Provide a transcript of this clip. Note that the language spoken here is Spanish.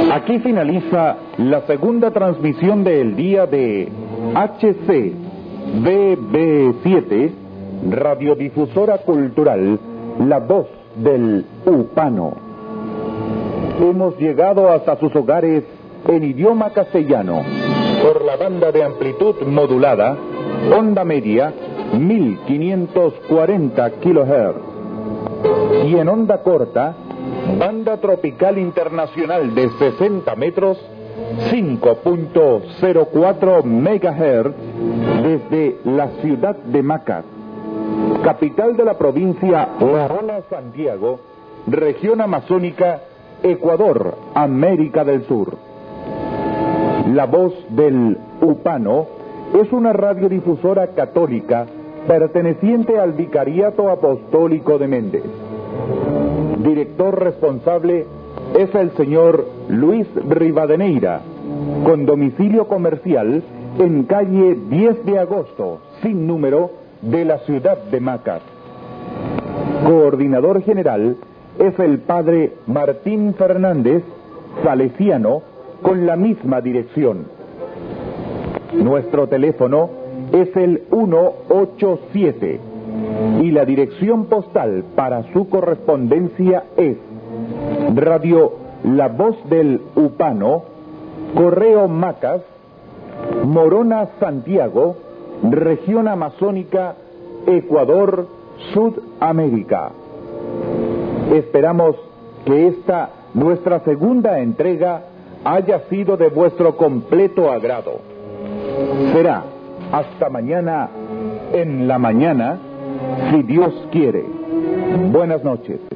Aquí finaliza la segunda transmisión del día de HCBB7, Radiodifusora Cultural, La Voz del Upano. Hemos llegado hasta sus hogares en idioma castellano, por la banda de amplitud modulada, onda media, 1540 kHz, y en onda corta, banda tropical internacional de 60 metros, 5.04 MHz, desde la ciudad de Macas, capital de la provincia Morona Santiago, región amazónica, Ecuador, América del Sur. La Voz del Upano es una radiodifusora católica perteneciente al Vicariato Apostólico de Méndez. Director responsable es el señor Luis Rivadeneira, con domicilio comercial en calle 10 de agosto, sin número, de la ciudad de Macas. Coordinador general es el padre Martín Fernández, salesiano, con la misma dirección. Nuestro teléfono es el 187 y la dirección postal para su correspondencia es Radio La Voz del Upano, Correo Macas, Morona Santiago, región amazónica, Ecuador, Sudamérica. Esperamos que esta, nuestra segunda entrega, haya sido de vuestro completo agrado. Será hasta mañana en la mañana, si Dios quiere. Buenas noches.